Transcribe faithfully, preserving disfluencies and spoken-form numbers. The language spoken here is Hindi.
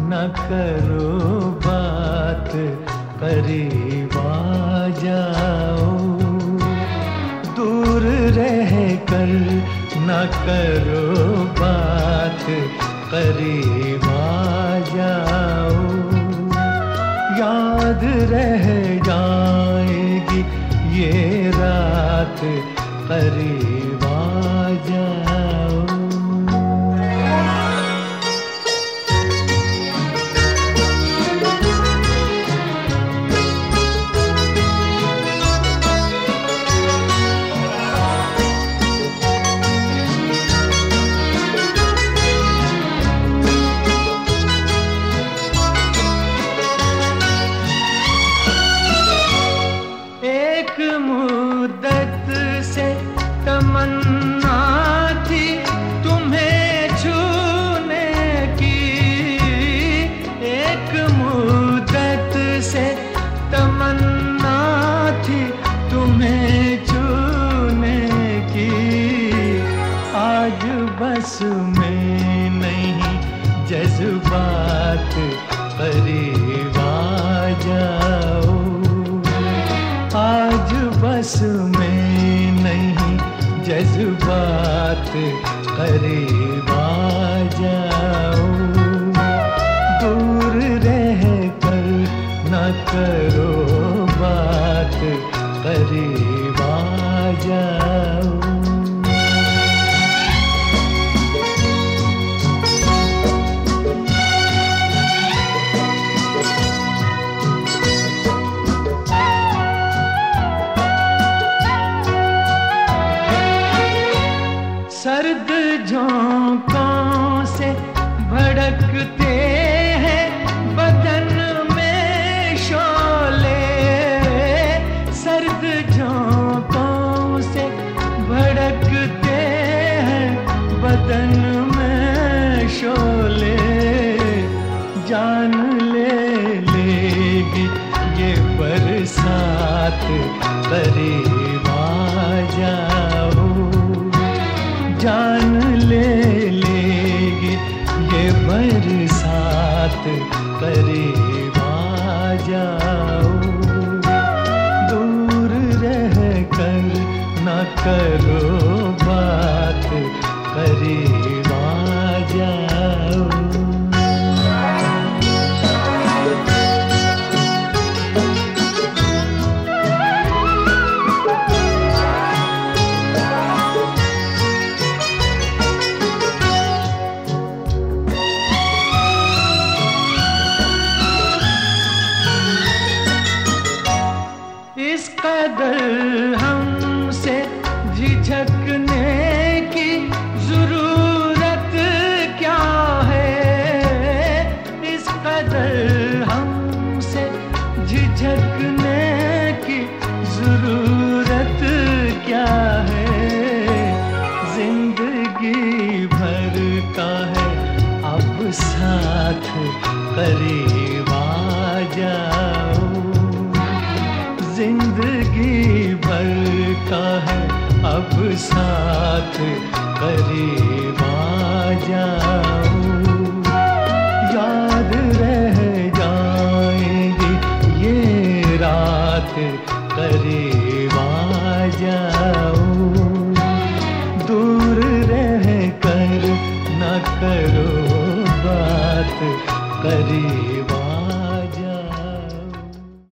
न करो बात, करीब आ जाओ। दूर रह कर न करो बात, करीब आ जाओ। याद रह जाएगी ये रात, करीब आ जाओ। मुद्दत से तमन्ना थी तुम्हें छूने की, एक मुद्दत से तमन्ना थी तुम्हें छूने की। आज बस में नहीं जज्बात, करीब आ जाओ। आज बस में नहीं जज्बात, करीब आ जाओ। दूर रह कर न करो बात, करीब आ जाओ। सर्द झोंकों से भड़कते हैं बदन में शोले, सर्द झोंकों से भड़कते हैं बदन में शोले। जान ले लेगी ये बरसात, करीब आ जाओ। जान ले लेगी ये बरसात, करीब आ जाओ। दूर रह कर न करो बात, करीब आ जाओ। इस कदर हमसे झिझकने की जरूरत क्या है, इस कदर हमसे झिझकने की जरूरत क्या है। जिंदगी भर का है अब साथ, करीब आ जाओ। जिंदगी भर का है अब साथ, करीब आ जाओ। याद रह जाएगी ये रात, करीब आ जाओ। दूर रह कर न करो बात, करीब